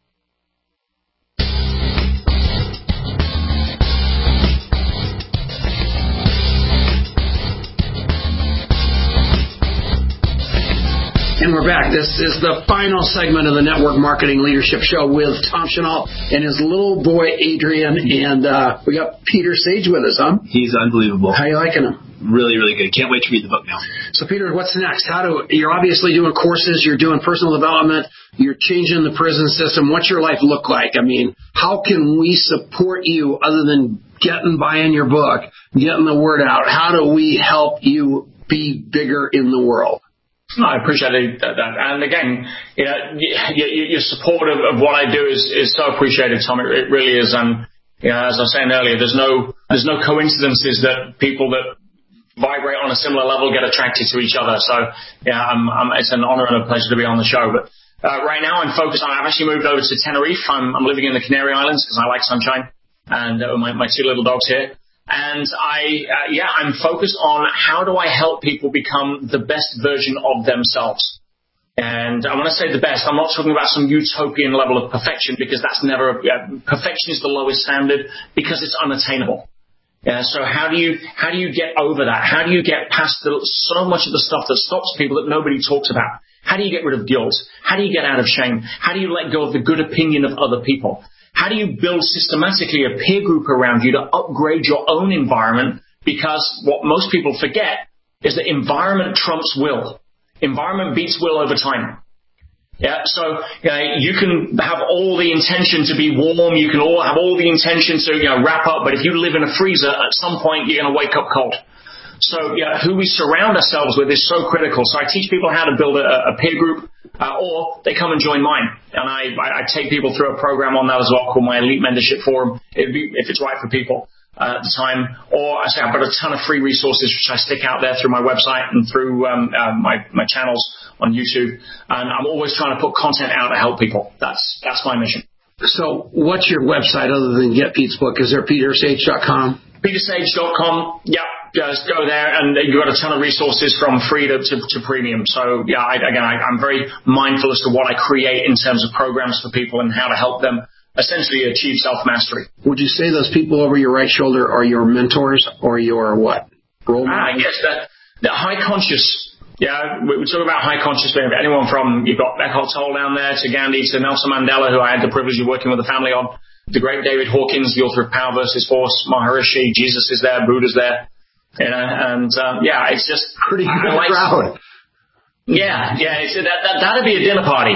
And we're back. This is the final segment of the Network Marketing Leadership Show with Tom Chenault and his little boy, Adrian. And uh, we got Peter Sage with us, huh? He's unbelievable. How you liking him? Really, really good. Can't wait to read the book now. So, Peter, what's next? How do you're obviously doing courses, you're doing personal development, you're changing the prison system. What's your life look like? I mean, how can we support you other than getting buying your book, getting the word out? How do we help you be bigger in the world? No, I appreciate it, that, that. And again, you know, your support of, of what I do is, is so appreciated, Tom. It, it really is. And you know, as I was saying earlier, there's no there's no coincidences that people that vibrate on a similar level get attracted to each other. So yeah, I'm, I'm, it's an honor and a pleasure to be on the show. But uh, right now, I'm focused on. I've actually moved over to Tenerife. I'm, I'm living in the Canary Islands because I like sunshine, and uh, my, my two little dogs here. And I, uh, yeah, I'm focused on how do I help people become the best version of themselves. And I want to say the best. I'm not talking about some utopian level of perfection because that's never, uh, perfection is the lowest standard because it's unattainable. Yeah, so how do you, how do you get over that? How do you get past the, so much of the stuff that stops people that nobody talks about? How do you get rid of guilt? How do you get out of shame? How do you let go of the good opinion of other people? How do you build systematically a peer group around you to upgrade your own environment? Because what most people forget is that environment trumps will. Environment beats will over time. Yeah, so you know, you can have all the intention to be warm. You can all have all the intention to you know wrap up. But if you live in a freezer, at some point you're going to wake up cold. So yeah, who we surround ourselves with is so critical. So I teach people how to build a, a peer group. Uh, or they come and join mine. And I, I, I take people through a program on that as well called my Elite Mentorship Forum, if, if it's right for people uh, at the time. Or I say I've got a ton of free resources which I stick out there through my website and through um, uh, my, my channels on YouTube. And I'm always trying to put content out to help people. That's that's my mission. So what's your website other than Get Pete's book? Is there peter sage dot com? peter sage dot com. Yep. Just go there, and you've got a ton of resources from free to, to, to premium. So, yeah, I, again, I, I'm very mindful as to what I create in terms of programs for people and how to help them essentially achieve self-mastery. Would you say those people over your right shoulder are your mentors or your what? Role models? Ah, yes, the, the high conscious. Yeah, we, we talk about high conscious being anyone from, you've got Eckhart Tolle down there to Gandhi to Nelson Mandela, who I had the privilege of working with the family on, the great David Hawkins, the author of Power versus Force, Maharishi, Jesus is there, Buddha's there. You know, and um, yeah, it's just pretty good like, crowd. Yeah, yeah, it's, that, that, that'd be a dinner party.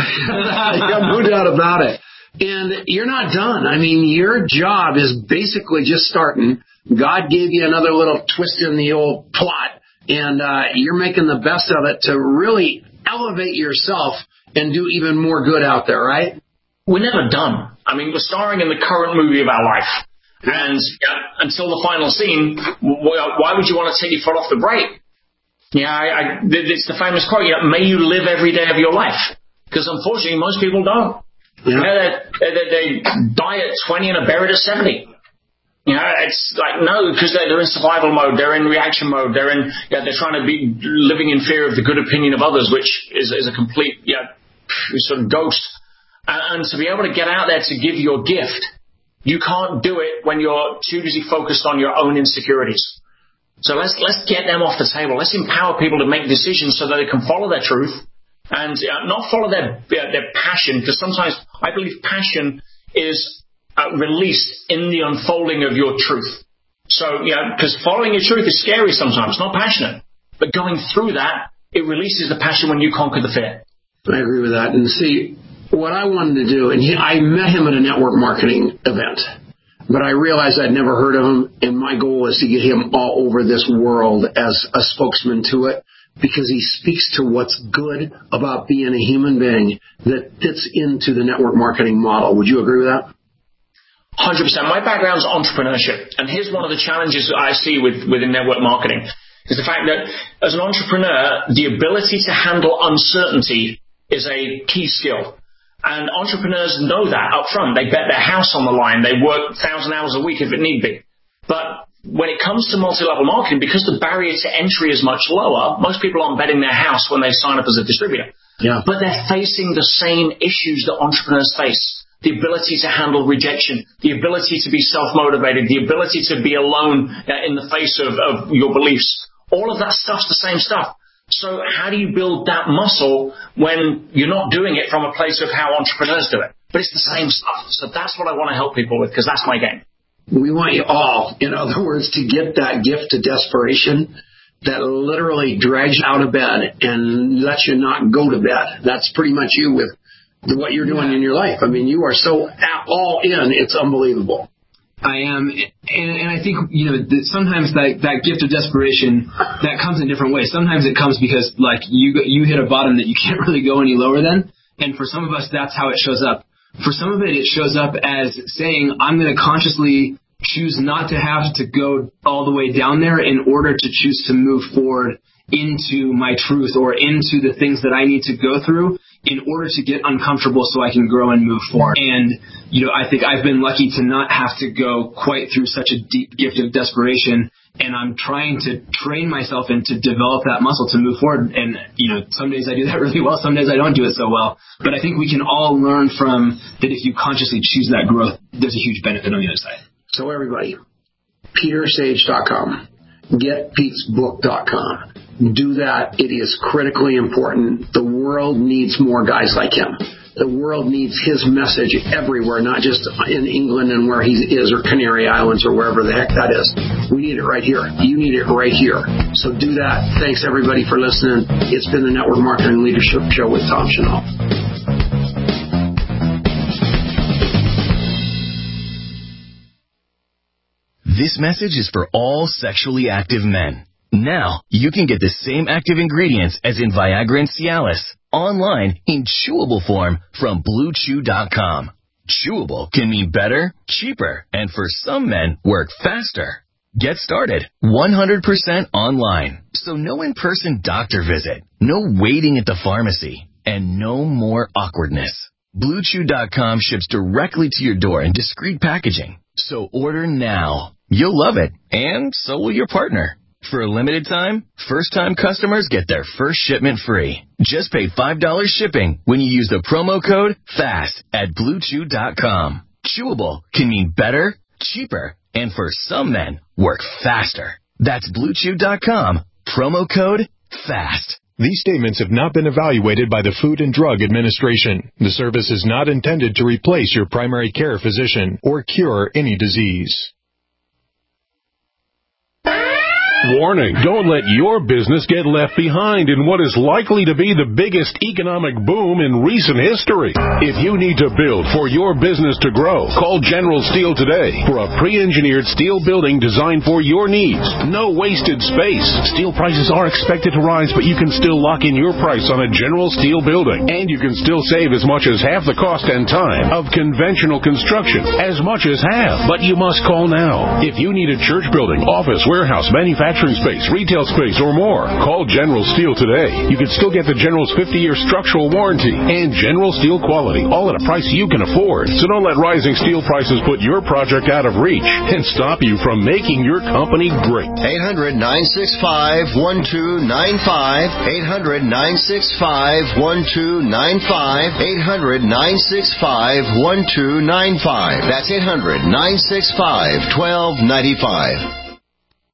No doubt about it. And you're not done. I mean, your job is basically just starting. God gave you another little twist in the old plot, and uh, you're making the best of it to really elevate yourself and do even more good out there, right? We're never done. I mean, we're starring in the current movie of our life. And yeah, until the final scene, why would you want to take your foot off the brake? Yeah, I, I, it's the famous quote, you know, may you live every day of your life. Because unfortunately, most people don't. Yeah. You know, they, they, they die at twenty and are buried at seventy. You know, it's like, no, because they're, they're in survival mode, they're in reaction mode, they're in, yeah, they're trying to be living in fear of the good opinion of others, which is, is a complete, yeah, sort of ghost. And, and to be able to get out there to give your gift, you can't do it when you're too busy focused on your own insecurities. So let's let's get them off the table. Let's empower people to make decisions so that they can follow their truth and uh, not follow their uh, their passion, because sometimes I believe passion is uh, released in the unfolding of your truth. So, you know, because following your truth is scary sometimes, not passionate. But going through that, it releases the passion when you conquer the fear. I agree with that. And see, what I wanted to do, and he, I met him at a network marketing event, but I realized I'd never heard of him, and my goal was to get him all over this world as a spokesman to it, because he speaks to what's good about being a human being that fits into the network marketing model. Would you agree with that? one hundred percent. My background's entrepreneurship, and here's one of the challenges I see with, within network marketing, is the fact that as an entrepreneur, the ability to handle uncertainty is a key skill. And entrepreneurs know that up front. They bet their house on the line. They work one thousand hours a week if it need be. But when it comes to multi-level marketing, because the barrier to entry is much lower, most people aren't betting their house when they sign up as a distributor. Yeah. But they're facing the same issues that entrepreneurs face. The ability to handle rejection, the ability to be self-motivated, the ability to be alone uh, in the face of, of your beliefs. All of that stuff's the same stuff. So how do you build that muscle when you're not doing it from a place of how entrepreneurs do it? But it's the same stuff. So that's what I want to help people with, because that's my game. We want you all, in other words, to get that gift of desperation that literally drags you out of bed and lets you not go to bed. That's pretty much you with what you're doing in your life. I mean, you are so all in, it's unbelievable. I am, and, and I think, you know, that sometimes that, that gift of desperation, that comes in different ways. Sometimes it comes because, like, you you hit a bottom that you can't really go any lower than, and for some of us, that's how it shows up. For some of it, it shows up as saying, I'm going to consciously choose not to have to go all the way down there in order to choose to move forward into my truth or into the things that I need to go through in order to get uncomfortable so I can grow and move forward. And, you know, I think I've been lucky to not have to go quite through such a deep gift of desperation, and I'm trying to train myself and to develop that muscle to move forward. And, you know, some days I do that really well, some days I don't do it so well. But I think we can all learn from that. If you consciously choose that growth, there's a huge benefit on the other side. So everybody, peter sage dot com, get pete's book dot com. Do that. It is critically important. The world needs more guys like him. The world needs his message everywhere, not just in England and where he is, or Canary Islands, or wherever the heck that is. We need it right here. You need it right here. So do that. Thanks, everybody, for listening. It's been the Network Marketing Leadership Show with Tom Chenault. This message is for all sexually active men. Now, you can get the same active ingredients as in Viagra and Cialis online in chewable form from Blue Chew dot com. Chewable can mean better, cheaper, and for some men, work faster. Get started one hundred percent online. So no in-person doctor visit, no waiting at the pharmacy, and no more awkwardness. Blue Chew dot com ships directly to your door in discreet packaging. So order now. You'll love it, and so will your partner. For a limited time, first-time customers get their first shipment free. Just pay five dollars shipping when you use the promo code FAST at Blue Chew dot com. Chewable can mean better, cheaper, and for some men, work faster. That's Blue Chew dot com, promo code FAST. These statements have not been evaluated by the Food and Drug Administration. The service is not intended to replace your primary care physician or cure any disease. Warning, don't let your business get left behind in what is likely to be the biggest economic boom in recent history. If you need to build for your business to grow, call General Steel today for a pre-engineered steel building designed for your needs. No wasted space. Steel prices are expected to rise, but you can still lock in your price on a General Steel building. And you can still save as much as half the cost and time of conventional construction. As much as half. But you must call now. If you need a church building, office, warehouse, manufacturing space, retail space, or more, call General Steel today. You can still get the General's fifty-year structural warranty and General Steel quality, all at a price you can afford. So don't let rising steel prices put your project out of reach and stop you from making your company great. eight hundred, nine six five, one two nine five, eight hundred, nine six five, one two nine five, eight hundred, nine six five, one two nine five. That's eight hundred, nine six five, one two nine five.